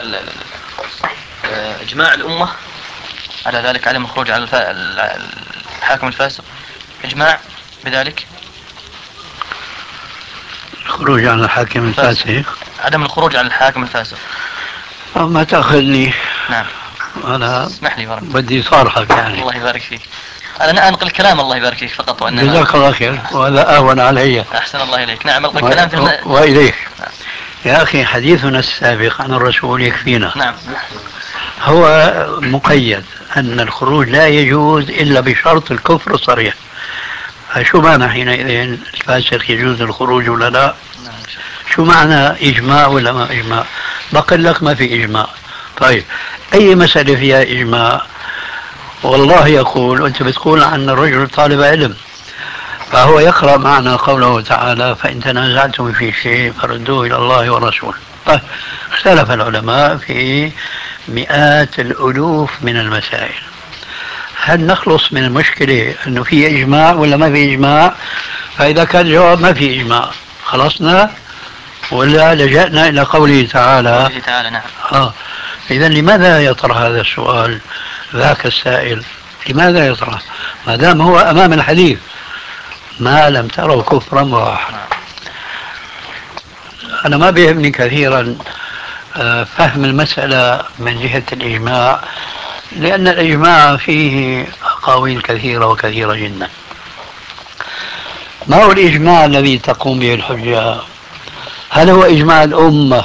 إجماع الأمة على ذلك، عدم الخروج على الحاكم الفاسق إجماع بذلك؟ الخروج عن الحاكم الفاسق، عدم الخروج عن الحاكم الفاسق. ما تأخذني. نعم. أنا اسمح لي بارك. بدي صارحك يعني. الله يبارك فيك. أنا أنقل كلام، الله يبارك فيك فقط، وإنما جزاك الله خير، وهذا أهون علي. أحسن الله إليك. نعم، أنقل كلام وإليك. يا أخي حديثنا السابق عن الرسول يكفينا. نعم. هو مقيد أن الخروج لا يجوز إلا بشرط الكفر الصريح. فشو معنى حينئذ الفاسق يجوز الخروج ولا لا؟ شو معنى إجماع ولا ما إجماع؟ بقول لك ما في إجماع. طيب أي مسألة فيها إجماع؟ والله يقول، وأنت بتقول عن الرجل طالب علم، فهو يقرأ معنا قوله تعالى: فإن تنازعتم في شيء فردوه إلى الله والرسول. طيب اختلف العلماء في مئات الألوف من المسائل. هل نخلص من المشكلة أنه في إجماع ولا ما في إجماع؟ فإذا كان الجواب ما في إجماع خلصنا، ولا لجأنا إلى قوله تعالى؟ نعم. إذا لماذا يطرح هذا السؤال ذاك السائل؟ لماذا يطرح ما دام هو أمام الحديث ما لم تروا كفرا بواحا؟ أنا ما بيهمني كثيرا فهم المسألة من جهة الإجماع، لأن الإجماع فيه أقاويل كثيرة وكثيرة جدا. ما هو الإجماع الذي تقوم به الحجة؟ هل هو إجماع الأمة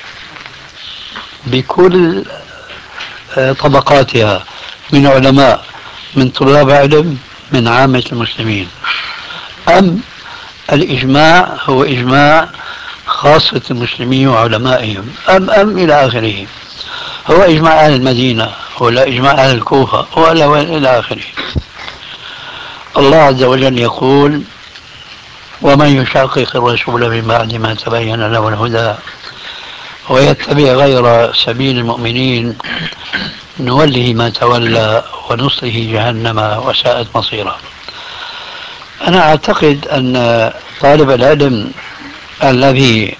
بكل طبقاتها من علماء، من طلاب علم، من عامة المسلمين، أم الإجماع هو إجماع خاصة المسلمين وعلمائهم، أم إلى آخره؟ هو إجماع أهل المدينة ولا إجماع أهل الكوفة ولا إلى آخره؟ الله عز وجل يقول: ومن يشاقق الرسول من بعد ما تبين له الهدى ويتبع غير سبيل المؤمنين نوله ما تولى ونصله جهنم وساءت مصيرا. أنا أعتقد أن طالب العلم الذي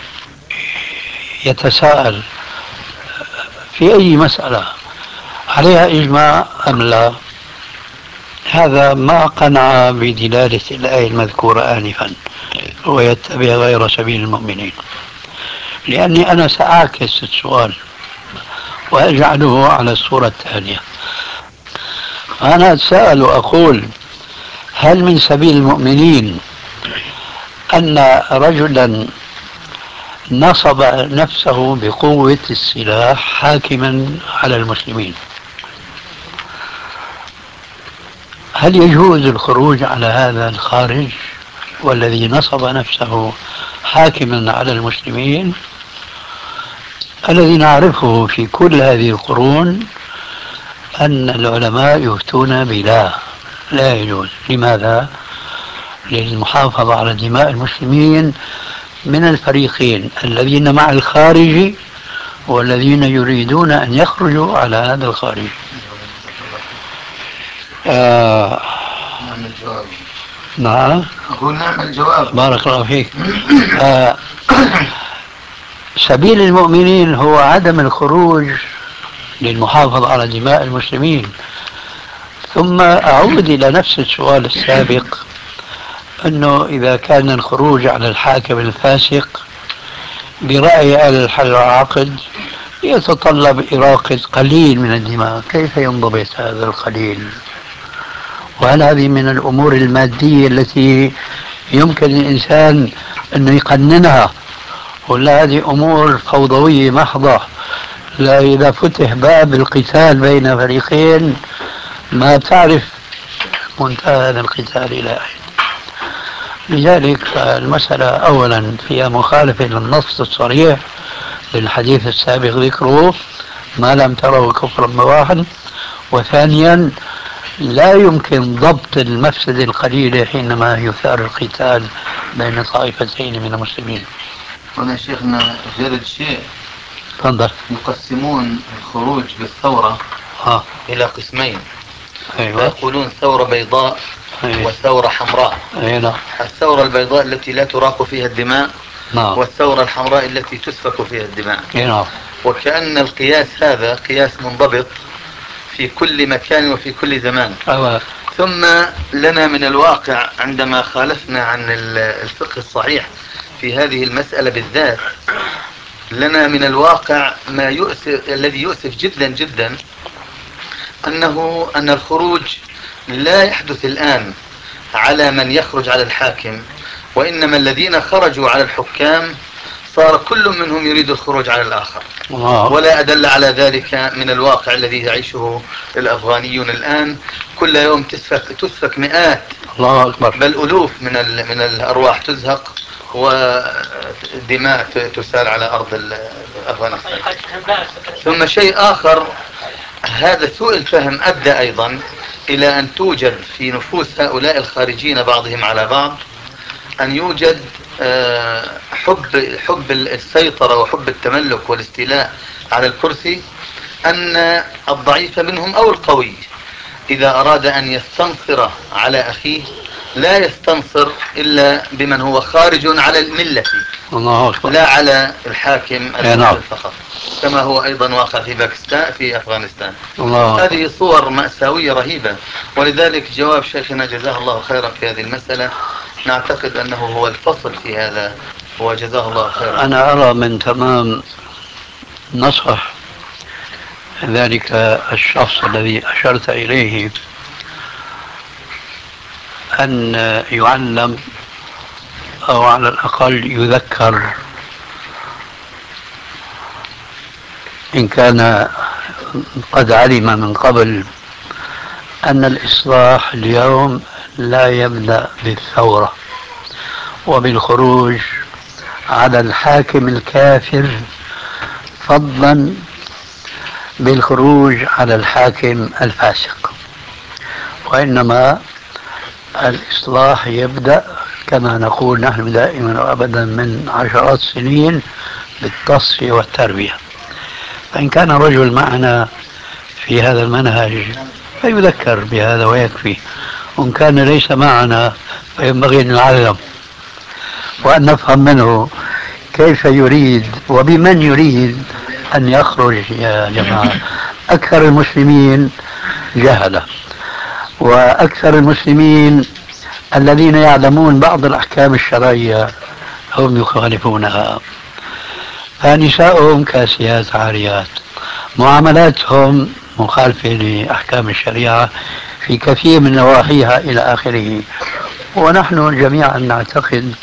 يتساءل في أي مسألة عليها إجماع أم لا، هذا ما قنع بدلالة الآية المذكورة آنفا: ويتبع غير سبيل المؤمنين. لأني أنا سأعكس السؤال وأجعله على الصورة التالية. أنا أتساءل وأقول: هل من سبيل المؤمنين أن رجلا نصب نفسه بقوة السلاح حاكما على المسلمين، هل يجوز الخروج على هذا الخارج والذي نصب نفسه حاكما على المسلمين، الذي نعرفه في كل هذه القرون أن العلماء يفتون بلا، لا يجوز. لماذا؟ للمحافظة على دماء المسلمين من الفريقين، الذين مع الخارج والذين يريدون أن يخرجوا على هذا الخارج. نعم. أقول نعم الجواب. بارك الله فيك. سبيل المؤمنين هو عدم الخروج للمحافظة على دماء المسلمين. ثم أعود إلى نفس السؤال السابق، أنه إذا كان الخروج على الحاكم الفاسق برأي أهل الحل والعقد يتطلب إراقة قليل من الدماء، كيف ينضبط هذا القليل؟ وهل هذه من الأمور المادية التي يمكن للإنسان أن يقننها، ولا هذه أمور فوضوية محضة؟ لا، إذا فتح باب القتال بين فريقين ما تعرف منتهى هذا القتال إلى أين. لذلك المسألة أولا فيها مخالفة للنص الصريح للحديث السابق ذكره: ما لم تروا كفرا بواحا. وثانيا لا يمكن ضبط المفسدة القليلة حينما يثار القتال بين طائفتين من المسلمين. هنا شيخنا زيادة شيء، تفضل. يقسمون الخروج بالثورة إلى قسمين. أيوة. فيقولون ثورة بيضاء وثورة حمراء. أيوة. الثورة البيضاء التي لا تراق فيها الدماء، نعم. والثورة الحمراء التي تسفك فيها الدماء. نعم. وكأن القياس هذا قياس منضبط في كل مكان وفي كل زمان. ثم لنا من الواقع عندما خالفنا عن الفقه الصحيح في هذه المسألة بالذات، لنا من الواقع ما يؤسف، الذي يؤسف جدا جدا، أن الخروج لا يحدث الآن على من يخرج على الحاكم، وإنما الذين خرجوا على الحكام صار كل منهم يريد الخروج على الآخر. ولا أدل على ذلك من الواقع الذي يعيشه الأفغانيون الآن. كل يوم تسفك مئات، الله أكبر، بل ألوف من الأرواح تزهق ودماء تسال على أرض أفغانستان. ثم شيء آخر، هذا سوء الفهم أدى أيضا إلى أن توجد في نفوس هؤلاء الخارجين بعضهم على بعض أن يوجد حب السيطرة وحب التملك والاستيلاء على الكرسي، أن الضعيف منهم أو القوي إذا أراد أن يستنصر على أخيه لا يستنصر إلا بمن هو خارج على الملة، لا على الحاكم المسلم فقط، كما هو أيضا واقع في باكستان في أفغانستان. هذه صور مأساوية رهيبة. ولذلك جواب شيخنا جزاه الله خيرا في هذه المسألة نعتقد أنه هو الفصل في هذا، وجزاه الله خيرا. أنا أرى من تمام نصح ذلك الشخص الذي أشرت إليه أن يعلم أو على الأقل يذكر، إن كان قد علم من قبل، أن الإصلاح اليوم لا يبدأ بالثورة وبالخروج على الحاكم الكافر، فضلا بالخروج على الحاكم الفاسق، وإنما الإصلاح يبدأ كما نقول نحن دائما وأبدا من عشرات السنين بالتصفية والتربية. فإن كان رجل معنا في هذا المنهج فيذكر بهذا ويكفي، وإن كان ليس معنا فينبغي أن نعلم وأن نفهم منه كيف يريد وبمن يريد أن يخرج. يا جماعة، أكثر المسلمين جهلة، وأكثر المسلمين الذين يعلمون بعض الأحكام الشرعية هم يخالفونها، فنساؤهم كاسيات عاريات، معاملاتهم مخالفة لأحكام الشريعة في كثير من نواحيها إلى آخره. ونحن جميعا نعتقد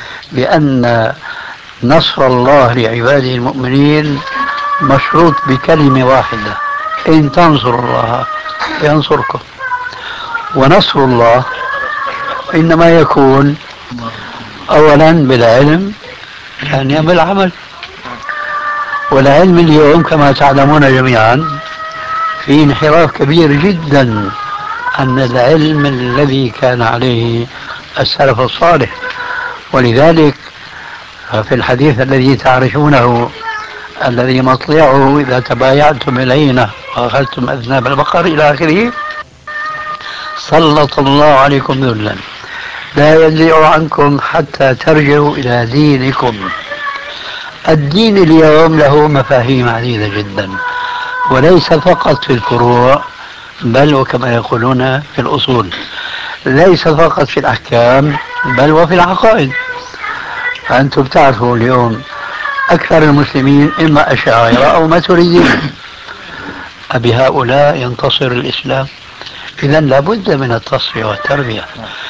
بأن نصر الله لعباده المؤمنين مشروط بكلمة واحدة: إن تنصروا الله ينصركم. ونصر الله إنما يكون أولا بالعلم، ثانيا بالعمل. والعلم اليوم كما تعلمون جميعا في انحراف كبير جدا عن العلم الذي كان عليه السلف الصالح. ولذلك في الحديث الذي تعرفونه الذي مطلعه: إذا تبايعتم العينة وأخذتم أذناب البقر إلى آخره، سلط الله عليكم ذلا لا ينزع عنكم حتى ترجعوا إلى دينكم. الدين اليوم له مفاهيم عديدة جدا، وليس فقط في الفروع، بل وكما يقولون في الأصول، ليس فقط في الأحكام بل وفي العقائد. فأنتم تعرفوا اليوم أكثر المسلمين إما أشاعرة أو ماتريديين. أبهؤلاء ينتصر الإسلام؟ إذا لابد من التصفية والتربية.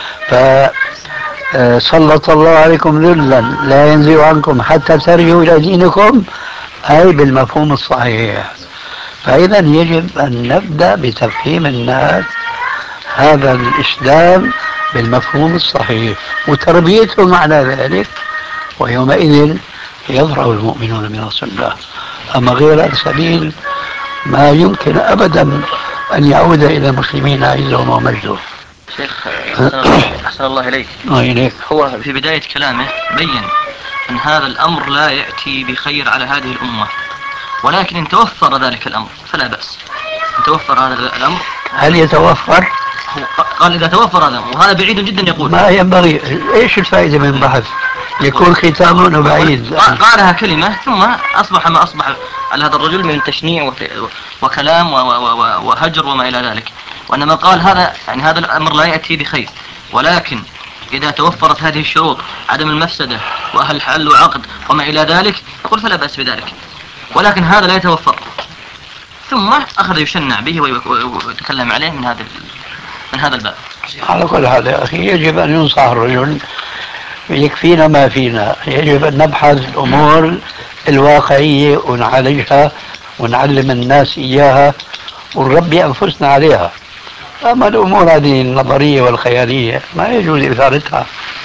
فسلط الله عليكم ذلا لا ينزع عنكم حتى ترجعوا إلى دينكم، أي بالمفهوم الصحيح. فإذا يجب أن نبدأ بتفهيم الناس هذا الإسلام بالمفهوم الصحيح وتربيتهم على ذلك، ويومئذ يظهر المؤمنون من نصر الله. أما غير السبيل ما يمكن أبدا أن يعود إلى المسلمين عزهم ومجدهم. شيخ أحسن الله إليك. هو في بداية كلامه بين أن هذا الأمر لا يأتي بخير على هذه الأمة، ولكن إن توفر ذلك الأمر فلا بأس. إن توفر هذا الأمر، هل يتوفر؟ قال إذا توفر هذا، وهذا بعيد جدا. يقول ما ينبغي. إيش الفائدة من بحث يكون ختامه بعيد؟ قالها كلمة ثم أصبح ما أصبح على هذا الرجل من تشنيع وكلام وهجر وما إلى ذلك. وإنما قال هذا يعني هذا الأمر لا يأتي بخير، ولكن إذا توفرت هذه الشروط، عدم المفسدة وأهل حل وعقد وما إلى ذلك، يقول فلا بأس بذلك. ولكن هذا لا يتوفر، ثم أخذ يشنع به ويتكلم عليه من هذا الباب. على كل حال يا أخي يجب أن ينصح الرجل، يكفينا ما فينا، يجب أن نبحث الأمور الواقعية ونعالجها ونعلم الناس إياها ونربي أنفسنا عليها. أما الأمور هذه النظرية والخيالية ما يجوز إثارتها.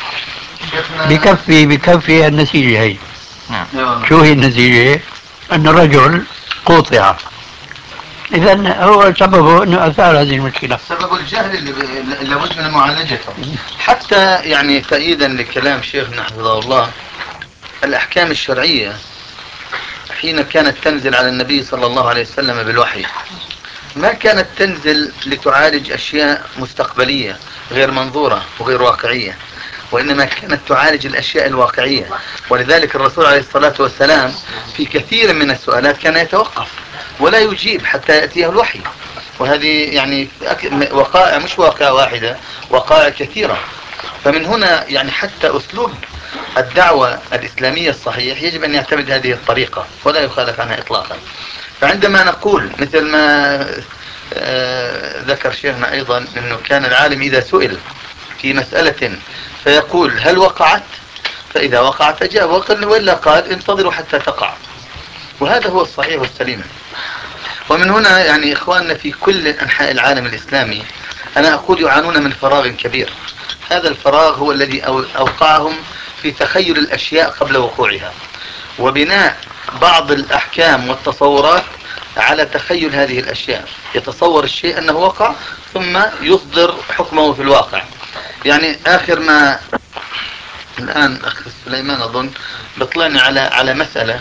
بكفي النتيجة هي. شو هي النتيجة؟ أن الرجل قطع. إذا هو سببه أنه أثار هذه المشكلة، سبب الجهل اللي لابد من معالجته. حتى يعني تأييدا لكلام شيخنا حفظه الله، الأحكام الشرعية حين كانت تنزل على النبي صلى الله عليه وسلم بالوحي ما كانت تنزل لتعالج أشياء مستقبلية غير منظورة وغير واقعية، وإنما كانت تعالج الأشياء الواقعية. ولذلك الرسول عليه الصلاة والسلام في كثير من السؤالات كان يتوقف ولا يجيب حتى يأتيه الوحي. وهذه يعني وقائع، مش واقعة واحدة، وقائع كثيرة. فمن هنا يعني حتى أسلوب الدعوة الإسلامية الصحيح يجب أن يعتمد هذه الطريقة ولا يخالف عنها إطلاقا. فعندما نقول مثل ما ذكر شيخنا أيضا أنه كان العالم إذا سئل في مسألة فيقول هل وقعت؟ فإذا وقعت أجاب، وإلا قال انتظروا حتى تقع. وهذا هو الصحيح والسليم. ومن هنا يعني إخواننا في كل أنحاء العالم الإسلامي أنا أقول يعانون من فراغ كبير. هذا الفراغ هو الذي أوقعهم في تخيل الأشياء قبل وقوعها، وبناء بعض الأحكام والتصورات على تخيل هذه الأشياء. يتصور الشيء أنه وقع ثم يصدر حكمه في الواقع. يعني آخر ما الآن أخ سليمان أظن بطلعني على مسألة،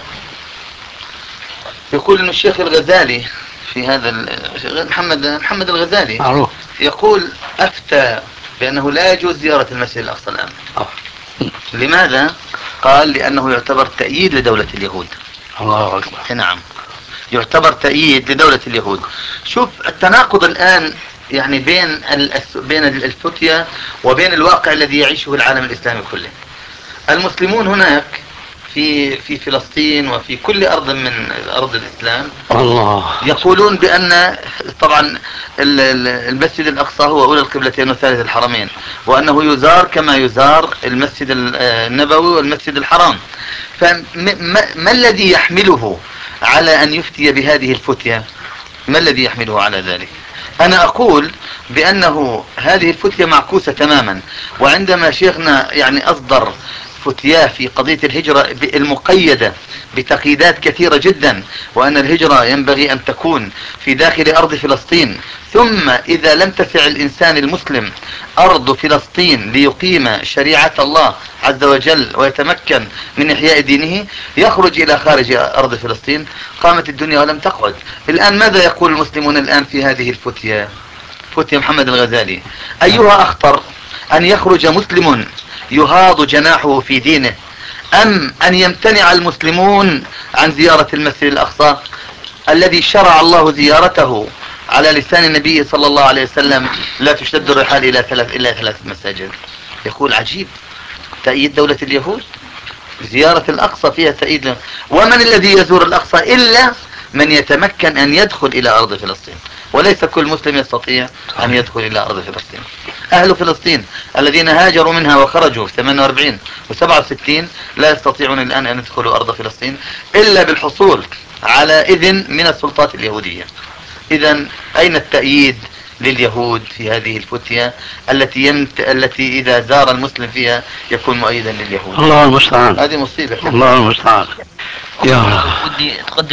يقول أن الشيخ الغزالي في هذا محمد الغزالي معروف، يقول أفتى بأنه لا يجوز زيارة المسجد الأقصى الآن. لماذا؟ قال لأنه يعتبر تأييد لدولة اليهود. الله أكبر. نعم، يعتبر تأييد لدولة اليهود. شوف التناقض الآن يعني بين الفتية وبين الواقع الذي يعيشه العالم الإسلامي كله. المسلمون هناك في فلسطين وفي كل أرض من أرض الإسلام الله يقولون بأن طبعا المسجد الأقصى هو أولى القبلتين وثالث الحرمين، وأنه يزار كما يزار المسجد النبوي والمسجد الحرام. فما الذي يحمله على أن يفتي بهذه الفتية؟ ما الذي يحمله على ذلك؟ أنا أقول بأنه هذه الفتية معكوسة تماما. وعندما شيخنا يعني أصدر فتياه في قضية الهجرة المقيدة بتقييدات كثيرة جدا، وأن الهجرة ينبغي أن تكون في داخل أرض فلسطين، ثم إذا لم تسع الإنسان المسلم أرض فلسطين ليقيم شريعة الله عز وجل ويتمكن من إحياء دينه يخرج إلى خارج أرض فلسطين. قامت الدنيا ولم تقعد. الآن ماذا يقول المسلمون الآن في هذه الفتية؟ فتية محمد الغزالي أيها أخطر، أن يخرج مسلم يهاض جناحه في دينه، أم أن يمتنع المسلمون عن زيارة المسجد الأقصى الذي شرع الله زيارته على لسان النبي صلى الله عليه وسلم؟ لا تشتد الرحال إلى ثلاث مساجد. يقول عجيب، تأييد دولة اليهود، زيارة الأقصى فيها تأييد. ومن الذي يزور الأقصى إلا من يتمكن أن يدخل إلى أرض فلسطين، وليس كل مسلم يستطيع أن يدخل إلى أرض فلسطين. أهل فلسطين الذين هاجروا منها وخرجوا في 48 و67 لا يستطيعون الآن أن يدخلوا أرض فلسطين إلا بالحصول على إذن من السلطات اليهودية. إذن أين التأييد لليهود في هذه الفتية التي إذا زار المسلم فيها يكون مؤيدا لليهود؟ الله المستعان. هذه مصيبة. الله المستعان. يا ودي تقدم